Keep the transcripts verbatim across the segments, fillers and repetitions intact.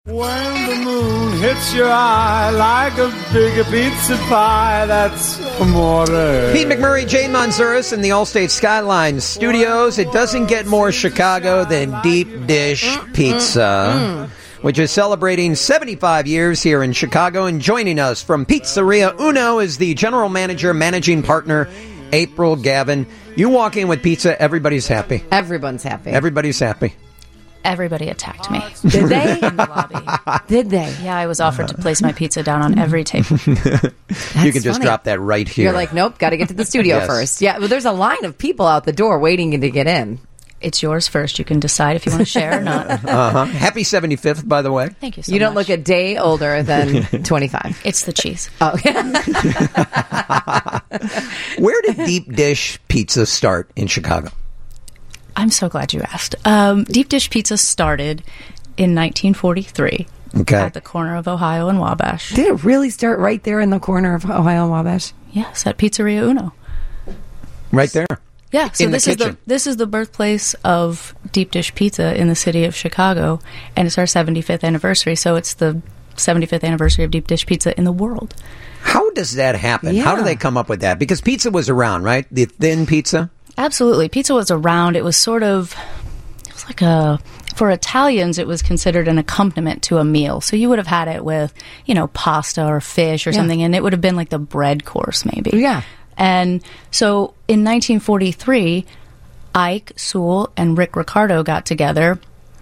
When the moon hits your eye like a big pizza pie, that's amore. Pete McMurray, Jane Manzuris in the Allstate Skyline Studios. It doesn't get more Chicago than Deep Dish Pizza, which is celebrating seventy-five years here in Chicago. And joining us from Pizzeria Uno is the general manager, managing partner, April Gavin. You walk in with pizza, everybody's happy. Everyone's happy. Everybody's happy. Everybody attacked me. Did they? In the lobby. Did they? Yeah, I was offered to place my pizza down on every table. You can just funny. drop that right here. You're like, nope, got to get to the studio Yes. first. Yeah, well, there's a line of people out the door waiting to get in. It's yours first. You can decide if you want to share or not. uh-huh. Happy seventy-fifth, by the way. Thank you so You don't much. look a day older than twenty-five. It's the cheese. Oh, Where did Deep Dish Pizza start in Chicago? I'm so glad you asked. Um, Deep Dish Pizza started in nineteen forty-three Okay. at the corner of Ohio and Wabash. Did it really start right there in the corner of Ohio and Wabash? Yes, at Pizzeria Uno. Right there. Yeah, so In the this is the kitchen. this is the birthplace of Deep Dish Pizza in the city of Chicago, and it's our seventy-fifth anniversary. So it's the seventy-fifth anniversary of Deep Dish Pizza in the world. How does that happen? How do Yeah. they come up with that? Because pizza was around, right? The thin pizza? Absolutely, pizza was around. It was sort of it was like a for Italians. It was considered an accompaniment to a meal. So you would have had it with you know pasta or fish or Yeah. something, and it would have been like the bread course maybe. Yeah. And so in nineteen forty-three, Ike Sewell and Rick Ricardo got together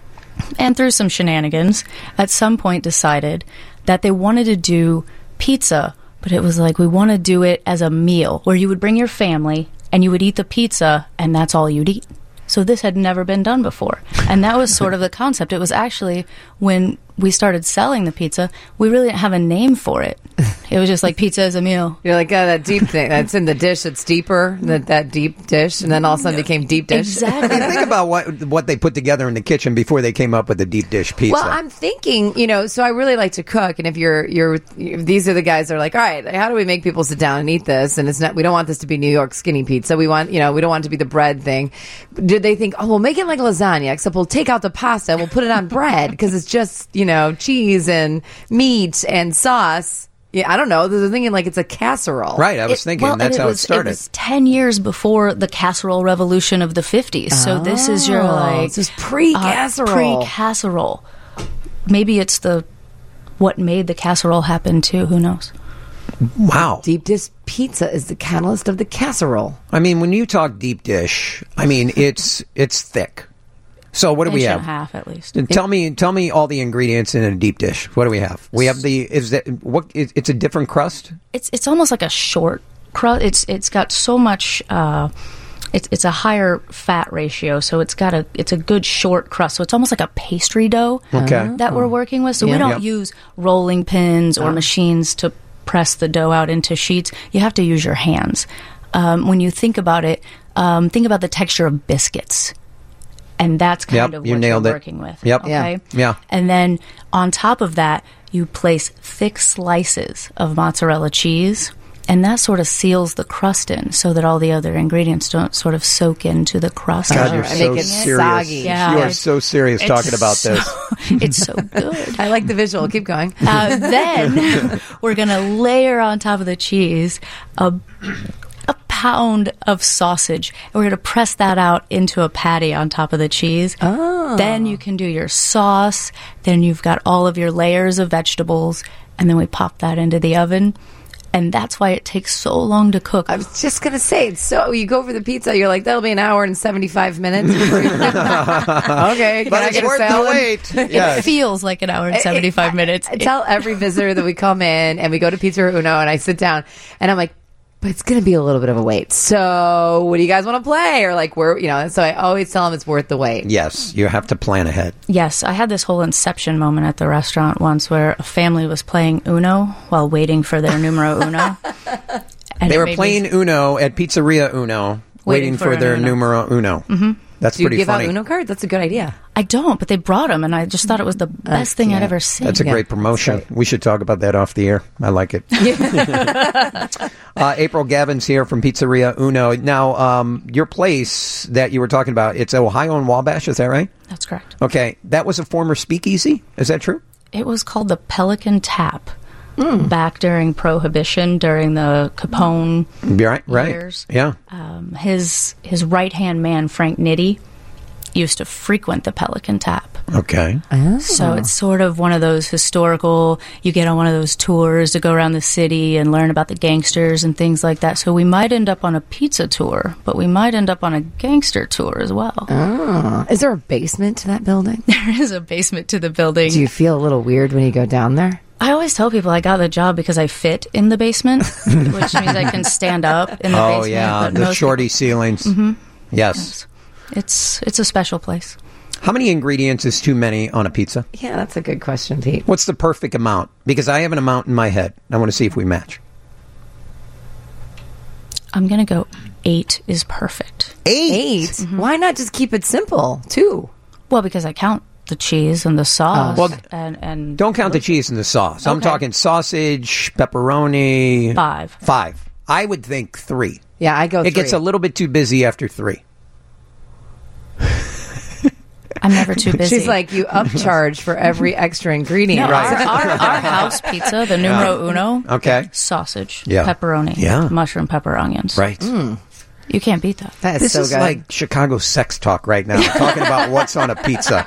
and through some shenanigans, at some point decided that they wanted to do pizza, but it was like, we want to do it as a meal where you would bring your family and you would eat the pizza and that's all you'd eat. So this had never been done before. And that was sort of the concept. It was actually when we started selling the pizza, we really didn't have a name for it. It was just like pizza as a meal. You're like, oh, that deep thing. That's in the dish. It's deeper, that, that deep dish. And then all of a sudden it became deep dish. Exactly. Think about what what they put together in the kitchen before they came up with the deep dish pizza. Well, I'm thinking, you know, so I really like to cook, and if you're, you're, if these are the guys that are like, all right, how do we make people sit down and eat this? And it's not, we don't want this to be New York skinny pizza. We want, you know, we don't want it to be the bread thing. Did they think, oh, we'll make it like lasagna, except we'll take out the pasta, we'll put it on bread because it's just, you know, cheese and meat and sauce. Yeah, I don't know. They're thinking like it's a casserole. right, I was It- thinking well, that's and how was, it started. It was ten years before the casserole revolution of the fifties. So this is your Oh, like this is pre-casserole. uh, pre-casserole. Maybe it's the what made the casserole happen too. Who knows? Wow. Deep dish pizza is the catalyst of the casserole. I mean, when you talk deep dish, I mean it's it's thick. So what do we Inch have? and a half at least. And Tell me, tell me all the ingredients in a deep dish. What do we have? We have the is that what? it- It's a different crust. It's it's almost like a short crust. It's it's got so much. Uh, it's it's a higher fat ratio, so it's got a it's a good short crust. So it's almost like a pastry dough. Okay. That we're working with. So Yeah. we don't Yep. use rolling pins or machines to press the dough out into sheets. You have to use your hands. Um, when you think about it, um, think about the texture of biscuits. And that's kind Yep, of you what nailed you're it. working with. Yep. Okay? Yeah. Yeah. And then on top of that, you place thick slices of mozzarella cheese, and that sort of seals the crust in so that all the other ingredients don't sort of soak into the crust. God, you're and so make it serious. soggy. Yeah. You are It's- so serious It's talking about so- this. It's so good. I like the visual. Keep going. Uh, then we're going to layer on top of the cheese a, a pound of sausage. And we're going to press that out into a patty on top of the cheese. Oh. Then you can do your sauce. Then you've got all of your layers of vegetables. And then we pop that into the oven. And that's why it takes so long to cook. I was just going to say, it's so you go for the pizza, you're like, that'll be an hour and seventy-five minutes. before you- okay, can But I it's get a worth the salad? wait. It Yes. feels like an hour and seventy-five minutes. I tell every visitor that we come in and we go to Pizza Uno and I sit down and I'm like, but it's going to be a little bit of a wait. So what do you guys want to play? Or like, we're, you know, so I always tell them it's worth the wait. Yes, you have to plan ahead. Yes, I had this whole inception moment at the restaurant once where a family was playing Uno while waiting for their numero uno. And They it were made me- playing Uno at Pizzeria Uno, waiting, Waiting for, for their an Uno. numero uno. Mm-hmm. That's Do you pretty give funny. out Uno cards? That's a good idea. I don't, but they brought them, and I just thought it was the best thing I'd yeah. ever seen. That's a Yeah, great promotion. that's We should talk about that off the air. I like it. uh, April Gavin's here from Pizzeria Uno. Now, um, your place that you were talking about, it's Ohio and Wabash, is that right? That's correct. Okay, that was a former speakeasy. Is that true? it was called the Pelican Tap. Mm. Back during Prohibition, during the Capone right, right. years. Yeah. Um, his his right-hand man, Frank Nitti, used to frequent the Pelican Tap. Okay. Oh. So it's sort of one of those historical, you get on one of those tours to go around the city and learn about the gangsters and things like that. So we might end up on a pizza tour, but we might end up on a gangster tour as well. Oh. Is there a basement to that building? There is a basement to the building. Do you feel a little weird when you go down there? I always tell people I got the job because I fit in the basement, which means I can stand up in the oh, basement. Oh, yeah, but the most shorty people, ceilings. Mm-hmm. Yes. yes. It's it's a special place. How many ingredients is too many on a pizza? Yeah, that's a good question, Pete. What's the perfect amount? Because I have an amount in my head. I want to see if we match. I'm going to go eight is perfect. Eight? Eight? Mm-hmm. Why not just keep it simple? Two. Well, because I count the cheese and the sauce. Oh. Well, and, and don't count the cheese and the sauce. Okay. I'm talking sausage, pepperoni. Five. Five. I would think three. Yeah, I go It three. gets a little bit too busy after three. I'm never too busy. She's like, you upcharge for every extra ingredient. No, Right. our, our, our house pizza, the numero uno, Okay. sausage, Yeah. pepperoni, Yeah. mushroom pepper onions. Right. Mm. You can't beat that. That is This so is good. like Chicago sex talk right now, talking about what's on a pizza.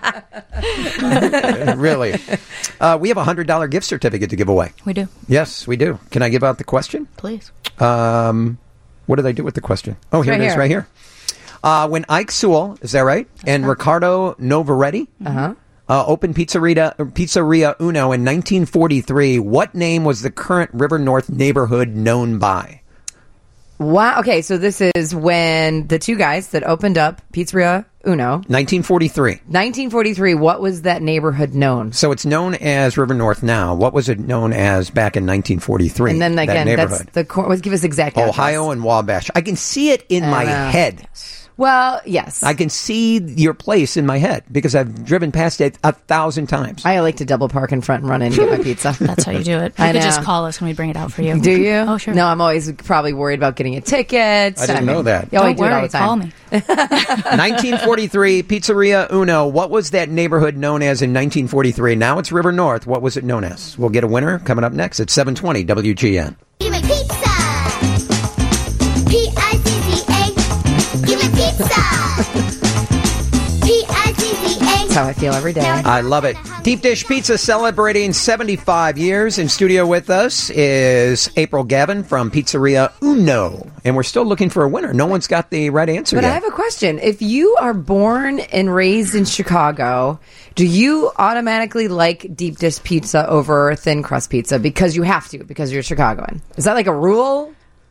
Really. Uh, we have a one hundred dollars gift certificate to give away. We do. Yes, we do. Can I give out the question? Please. Um, what did I do with the question? Oh, here Right it is, here. right here. Uh, when Ike Sewell, is that right? and right. Riccardo Novaretti Uh-huh. uh, opened Pizzeria, Pizzeria Uno in nineteen forty-three, what name was the current River North neighborhood known by? Wow. Okay, so this is when the two guys that opened up Pizzeria Uno, nineteen forty-three. nineteen forty-three, what was that neighborhood known? So it's known as River North now. What was it known as back in nineteen forty-three? And then that again, that's neighborhood? the cor- let's give us exact address. Ohio and Wabash. I can see it in my know. head. Well, yes. I can see your place in my head because I've driven past it a thousand times. I like to double park in front and run in and get my pizza. That's how you do it. You I could know. just call us and we bring it out for you. Do you? Oh, sure. No, I'm always probably worried about getting a ticket. I didn't know that. You always Don't do it all worry, the time. call me. nineteen forty-three, Pizzeria Uno. What was that neighborhood known as in nineteen forty-three? Now it's River North. What was it known as? We'll get a winner coming up next at seven twenty W G N. Give me pizza. P I Z Z A. Give me pizza. P I Z Z A. That's how I feel every day. I love it. Deep Dish Pizza celebrating seventy-five years. In studio with us is April Gavin from Pizzeria Uno. And we're still looking for a winner. No one's got the right answer But yet. I have a question. If you are born and raised in Chicago, do you automatically like deep dish pizza over thin crust pizza because you have to, because you're Chicagoan? Is that like a rule?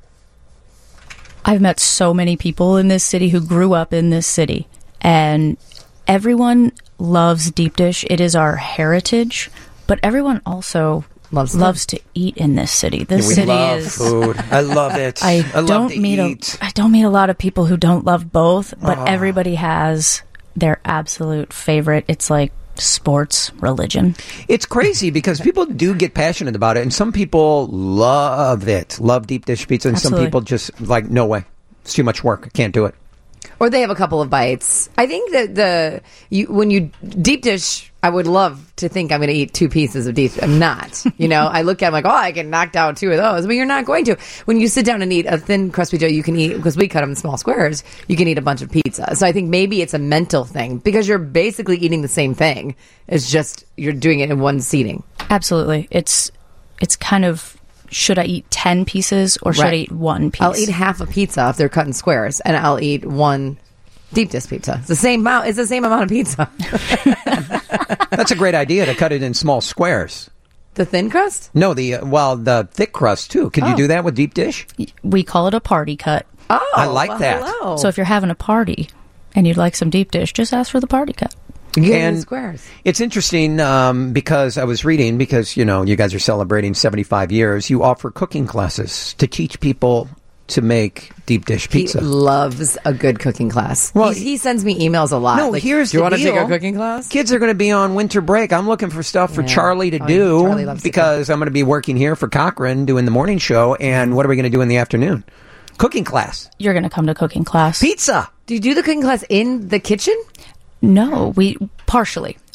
I've met so many people in this city who grew up in this city, and everyone loves deep dish. It is our heritage, but everyone also Loves food. loves to eat in this city. This we city love is. food. I love it. I, love don't to meet eat. a, I don't meet a lot of people who don't love both, but Oh. everybody has their absolute favorite. It's like sports religion. It's crazy because people do get passionate about it, and some people love it, love deep dish pizza, and Absolutely. some people just like, no way, it's too much work, I can't do it. Or they have a couple of bites. I think that the you when you deep dish, I would love to think I'm going to eat two pieces of deep. I'm not. You know, I look at it, I'm like, oh, I can knock down two of those, but you're not going to. When you sit down and eat a thin crust pizza, you can eat, because we cut them in small squares, you can eat a bunch of pizza. So I think maybe it's a mental thing because you're basically eating the same thing. It's just you're doing it in one seating. Absolutely. It's it's kind of, should I eat ten pieces or should I Right. eat one piece? I'll eat half a pizza if they're cut in squares, and I'll eat one deep dish pizza. It's the same amount. It's the same amount of pizza. That's a great idea to cut it in small squares. The thin crust? No, the uh, well, the thick crust too. Can you Oh. do that with deep dish? We call it a party cut. Oh, I like well, that. hello. So if you're having a party and you'd like some deep dish, just ask for the party cut. you get it in and squares. It's interesting um, because I was reading, because, you know, you guys are celebrating seventy-five years. You offer cooking classes to teach people to make deep dish pizza. He loves a good cooking class. Well, Well, he, he sends me emails a lot. No, like, here's do you the want to take deal. a cooking class? Kids are going to be on winter break. I'm looking for stuff for Yeah. Charlie to Oh, do Charlie loves to because I'm going to be working here for Cochrane doing the morning show. And what are we going to do in the afternoon? Cooking class. You're going to come to cooking class. Pizza. Do you do the cooking class in the kitchen? No, we partially.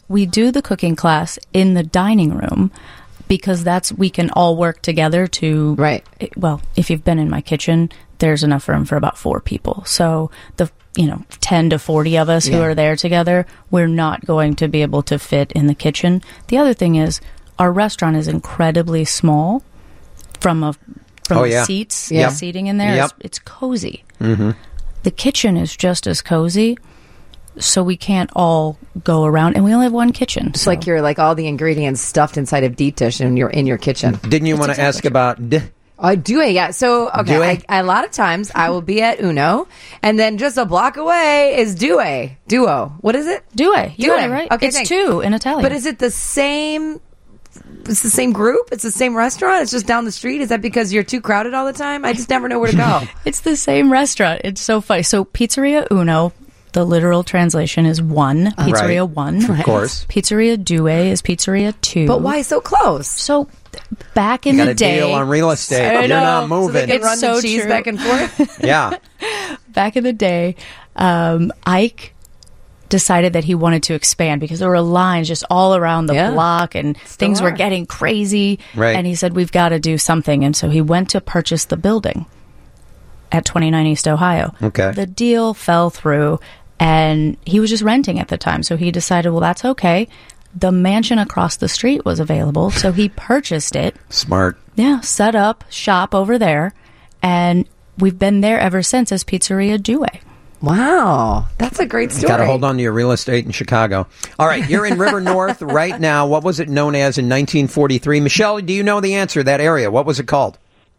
we do the cooking class in the dining room because that's we can all work together to Right. Well, if you've been in my kitchen, there's enough room for about four people. So the you know ten to forty of us who Yeah. are there together, we're not going to be able to fit in the kitchen. The other thing is our restaurant is incredibly small from a from Oh, the yeah. seats, Yep. the seating in there. Yep. It's, it's cozy. Mm-hmm. The kitchen is just as cozy, so we can't all go around, and we only have one kitchen. It's like you're like all the ingredients stuffed inside of deep dish and you're in your kitchen. Didn't you want to ask about... D- I do it, yeah. So, okay, Due? I, a lot of times I will be at Uno, and then just a block away is Due. Duo. What is it? Due. You Due. got it right. Okay, it's thanks. two in Italian. But is it the same? It's the same group. It's the same restaurant. It's just down the street. Is that because you're too crowded all the time? I just never know where to go. It's the same restaurant. It's so funny. So Pizzeria Uno, the literal translation is one. Pizzeria Right. one. Of course. Pizzeria Due is Pizzeria two. But why so close? So back in got the a day, deal on real estate. I You're know. not So moving. they can It's run so the cheese true. back and forth. yeah. back in the day, um, Ike decided that he wanted to expand because there were lines just all around the Yeah. block and things are. were getting crazy. Right. And he said, we've got to do something. And so he went to purchase the building at twenty-nine East Ohio. Okay. The deal fell through and he was just renting at the time. So he decided, well, that's okay. The mansion across the street was available. So he purchased it. Smart. Yeah, set up shop over there. And we've been there ever since as Pizzeria Due. Wow, that's a great story. Got to hold on to your real estate in Chicago. All right, you're in River North right now. What was it known as in nineteen forty-three? Michelle, do you know the answer, that area? What was it called?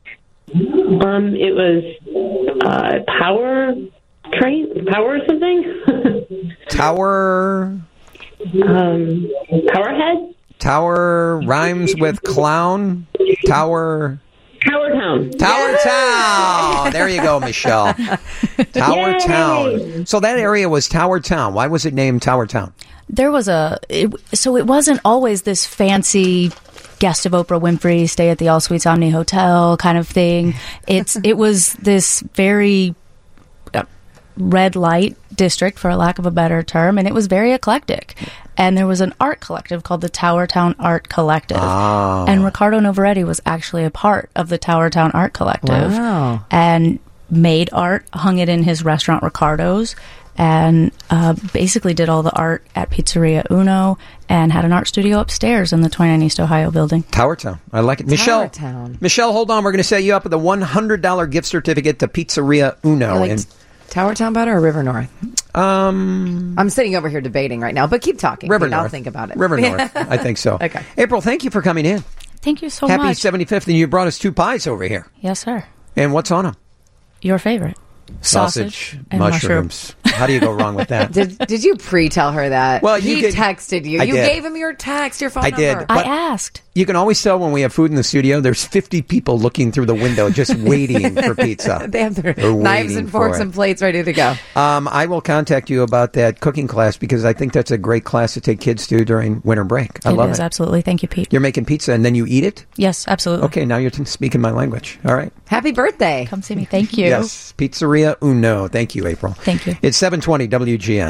Um, it was uh, power train, power something. Tower... um, Powerhead, Tower rhymes with clown. Tower... Tower Town. Tower Town. There you go, Michelle. Tower Yay. Town. So that area was Tower Town. Why was it named Tower Town? There was a, it, so it wasn't always this fancy guest of Oprah Winfrey, stay at the All Suites Omni Hotel kind of thing. It's It was this very uh, red light district, for a lack of a better term, and it was very eclectic. And there was an art collective called the Tower Town Art Collective. Oh. And Riccardo Novaretti was actually a part of the Tower Town Art Collective. Wow. And made art, hung it in his restaurant Riccardo's, and uh, basically did all the art at Pizzeria Uno and had an art studio upstairs in the twenty-nine East Ohio building. Tower Town. I like it. Michelle, Town. Michelle, hold on. We're going to set you up with a one hundred dollars gift certificate to Pizzeria Uno. You like in Tower Town better or River North? um, I'm sitting over here debating right now, but keep talking. River Pete, North. I'll think about it. River North. I think so. Okay. April, thank you for coming in. Thank you so Happy much. seventy-fifth, and you brought us two pies over here. Yes, sir. And what's on them? Your favorite. Sausage, and mushrooms. How do you go wrong with that? Did Did you pre-tell her that? Well, you he could- texted you. I you did. gave him your text, your phone I number. did. I But- asked. You can always tell when we have food in the studio, there's fifty people looking through the window just waiting for pizza. They have their They're knives waiting and forks for it. and plates ready to go. Um, I will contact you about that cooking class because I think that's a great class to take kids to during winter break. I It love is, it. absolutely. Thank you, Pete. You're making pizza and then you eat it? Yes, absolutely. Okay, now you're t- speaking my language. All right. Happy birthday. Come see me. Thank you. Yes. Pizzeria Uno. Thank you, April. Thank you. It's seven twenty W G N.